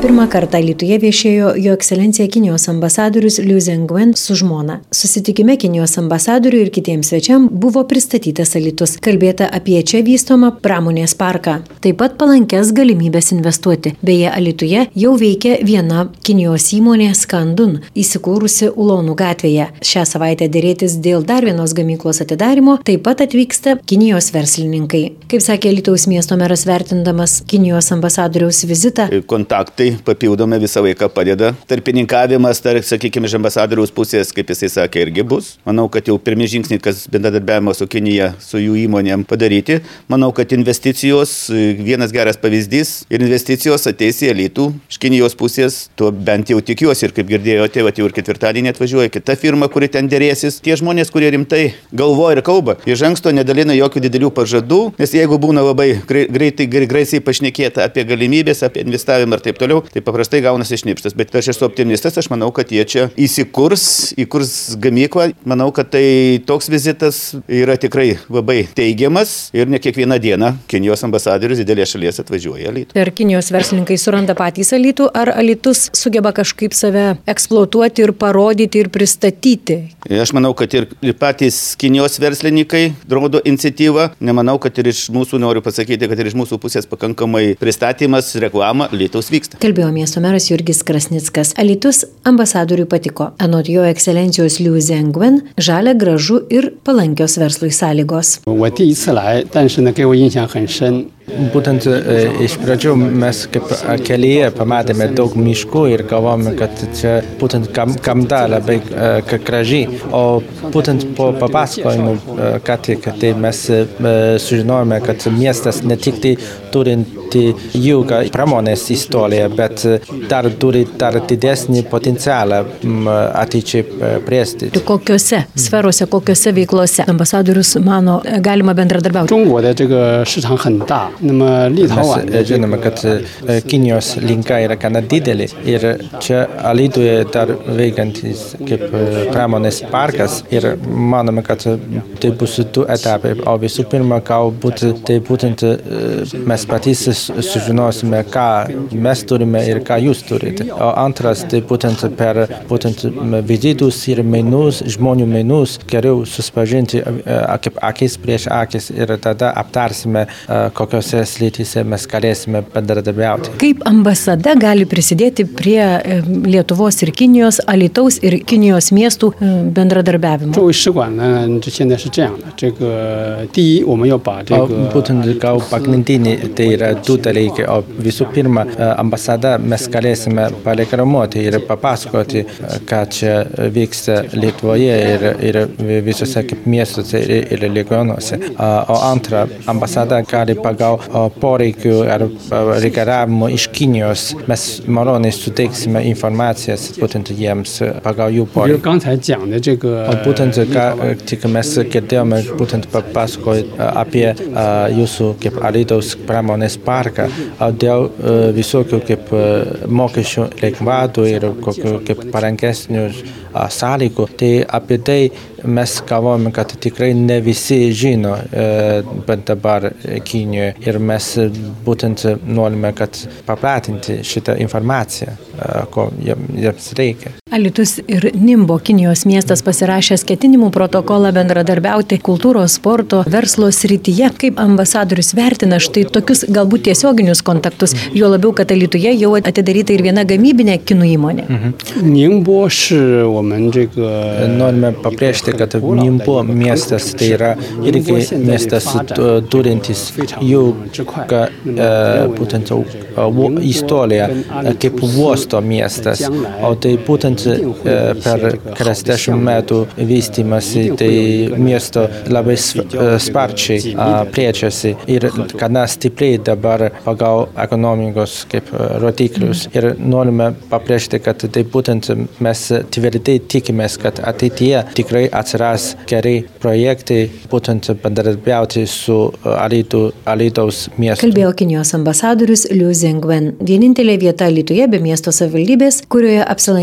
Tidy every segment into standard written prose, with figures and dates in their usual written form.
Pirmą kartą Alytuje viešėjo Jo ekscelencija Kinijos ambasadorius Liu Zhengwen su žmona. Susitikime Kinijos ambasadoriui ir kitiems svečiam buvo pristatytas Alytus, kalbėta apie čia vystomą pramonės parką. Taip pat palankes galimybės investuoti. Beje, Alytuje jau veikia viena Kinijos įmonė Skandun, įsikūrusi Ulonų gatvėje. Šią savaitę dėrėtis dėl dar vienos gamyklos atidarimo taip pat atvyksta Kinijos verslininkai. Kaip sakė Alytaus miesto meras vertindamas Kinijos ambasadoriaus vizitą. Kontaktai papildomai visą laiką padeda. Tarpininkavimas, sakykime, iš ambasadoriaus pusės, kaip jisai sakė, irgi bus. Manau, kad jau pirmi žingsniai, kas bendradarbiavimo su Kinija, su jų įmonėm padaryti. Manau, kad investicijos, vienas geras pavyzdys, ir investicijos ateis į Alytų iš Kinijos pusės. Tuo bent jau tikiuosi ir kaip girdėjote, jau ir ketvirtadienį atvažiuoja kita firma, kuri ten dėrėsis. Tie žmonės, kurie rimtai galvoja ir kalba, iš anksto nedalina jokių didelių pažadų, nes jeigu būna labai greitai pašnekėta apie galimybės, apie investavimą ir taip toliau, tai paprastai gaunasi šnipštas. Bet aš esu optimistas, aš manau, kad jie čia įkurs gamyklą. Manau, kad tai toks vizitas yra tikrai labai teigiamas ir ne kiekvieną dieną Kinijos ambasadorius didelės šalies atvažiuoja į Alytų. Ir Kinijos verslininkai suranda patys Alytų, ar Alytus sugeba kažkaip save eksploatuoti ir parodyti ir pristatyti? Aš manau, kad ir patys Kinijos verslininkai rodo iniciatyvą. Nemanau, kad ir iš mūsų, noriu pasakyti, kad ir iš mūsų pusės pakankamai pristatymas, reklama Alytaus vyksta. Kalbėjo miesto meras Jurgis Krasnickas. Alytus ambasadoriui patiko. Anot Jo ekscelencijos Liu Zhengwen, žalia, gražu ir palankios verslui sąlygos. Būtent iš pradžių mes kaip kelyje pamatėme daug miškų ir galvojame, kad čia būtent gamta labai graži. O būtent po papasakojimų, ką tik, tai mes sužinojome, kad miestas ne tik tai turinti ilgą pramonės istoriją, bet dar turi dar didesnį potencialą ateičiai plėsti. Kokiose sferose, kokiose veiklose ambasadorius mano galima bendradarbiauti? Mes žinome, kad Kinijos rinka yra gana didelė ir čia Alytuje dar veikiantis kaip pramonės parkas ir manome, kad tai bus du etapai. O visų pirma, galbūt tai būtent mes patys sužinosime, ką mes turime ir ką jūs turite. O antras, tai būtent per vizitus ir mainus, žmonių mainus, geriau susipažinti kaip akis prieš akis ir tada aptarsime, kokios srityse mes galėsime bendradarbiauti. Kaip ambasada gali prisidėti prie Lietuvos ir Kinijos, Alytaus ir Kinijos miestų bendradarbiavimo? Būtent gal pagrindiniai tai yra du dalykai. O visų pirma, ambasada mes galėsime pareklamuoti ir papasakoti, ką čia vyksta Lietuvoje ir visose kaip miestuose ir regionuose. O antra, ambasada gali pagal poreikių ar reikalavimų iš Kinijos. Mes maloniai suteiksime informacijas būtent jiems pagal jų poreikių. O būtent, ką tik mes girdėjome, būtent papasakojant apie jūsų kaip Alytaus pramonės parką, dėl visokių kaip mokesčių lengvatų ir kokių kaip parankesnių sąlygų. Tai apie tai mes galvojame, kad tikrai ne visi žino dabar Kinijoje ir mes būtent norime, kad paplatinti šitą informaciją, ko jiems reikia. Alytus ir Nimbo Kinijos miestas pasirašęs ketinimų protokolą bendradarbiauti kultūros, sporto, verslo srityje. Kaip ambasadorius vertina štai tokius galbūt tiesioginius kontaktus, juo labiau, kad Alytuje jau atidaryta ir viena gamybinė kinų įmonė. Norime pabrėžti, kad Nimbo miestas tai yra irgi miestas turintis ilgą būtent istoriją kaip uosto miestas. O tai būtent per 40 metų vystymasi, tai miesto labai sparčiai plečiasi ir gana stipriai dabar pagal ekonomikos kaip rodiklius. Ir norime pabrėžti, kad tai būtent mes tvirtai tikimės, kad ateityje tikrai atsiras geri projektai būtent bendradarbiauti su Alytaus miestu. Kalbėjo Kinijos ambasadorius Liu Zhengwen. Vienintelė vieta Alytuje be miesto savivaldybės, kurioje apsilankė ambasadorius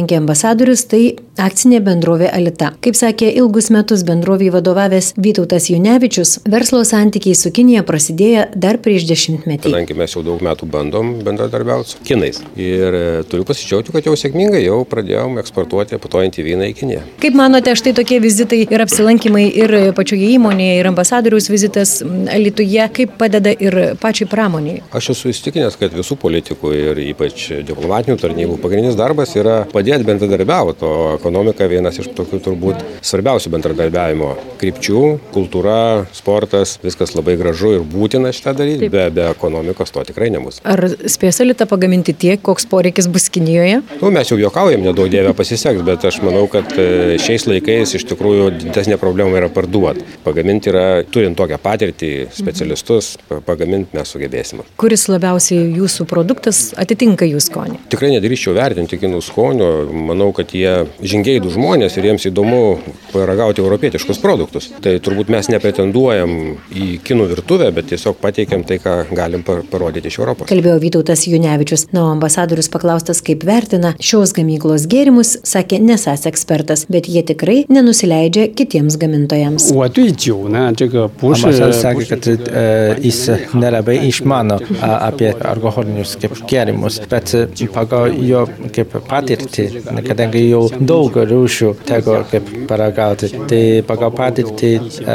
ambasadorius tai akcinė bendrovė Alita. Kaip sakė ilgus metus bendrovėje vadovavęs Vytautas Junevičius, verslo santykiai su Kinija prasidėjo dar prieš 10 metų. Kadangi mes jau daug metų bandom bendradarbiauti su kinais ir turiu pasidžiaugti, kad jau sėkmingai jau pradėjom eksportuoti putojantį vyną į Kiniją. Kaip manote, štai tokie vizitai ir apsilankymai ir pačioje įmonėje, ir ambasadoriaus vizitas Alytuje, kaip padeda ir pačiai pramoniai? Aš esu įsitikinęs, kad visų politikų ir ypač diplomatinių tarnybų pagrindinis darbas yra padėti bendradarbiauti, o ekonomika vienas iš tokių turbūt svarbiausių bendradarbiavimo krypčių, kultūra, sportas, viskas labai gražu ir būtina šitą daryti, be ekonomikos to tikrai nebus. Ar spės Alyta pagaminti tiek, koks poreikis bus Kinijoje? Mes jau juokaujam, nedaug dievė pasiseks, bet aš manau, kad šiais laikais iš tikrųjų didesnė problema yra parduoti. Pagaminti yra, turint tokią patirtį, specialistus, pagaminti mes sugebėsime. Kuris labiausiai jūsų produktas atitinka jų skonį? Tikrai nedrįsčiau vertinti kinų skonio. Manau, kad jie žingeidų žmonės ir jiems įdomu paragauti europietiškus produktus. Tai turbūt mes nepretenduojam į kinų virtuvę, bet tiesiog pateikėm tai, ką galim parodyti iš Europos. Kalbėjo Vytautas Junevičius. Na, ambasadorius paklaustas, kaip vertina šios gamyklos gėrimus, sakė nesąs ekspertas, bet jie tikrai nenusileidžia kitiems gamintojams. Ambasadorius sakė, kad jis nelabai išmano apie alkoholinius gėrimus, bet pagal jo patirtį, kadangi jau daug rūšių teko paragauti, tai pagal patirtį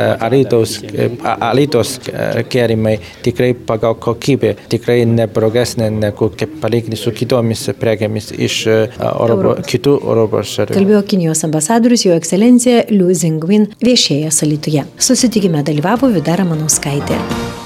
Alytos gėrimai tikrai pagal kokybę tikrai neblogesnė negu palyginti su kitomis prekėmis iš kitų Europos šalių. Kalbėjo Kinijos ambasadorius Jo ekscelencija Liu Zengwen viešėjęs Alytuje. Susitikime dalyvavo Vida Ramanauskaitė.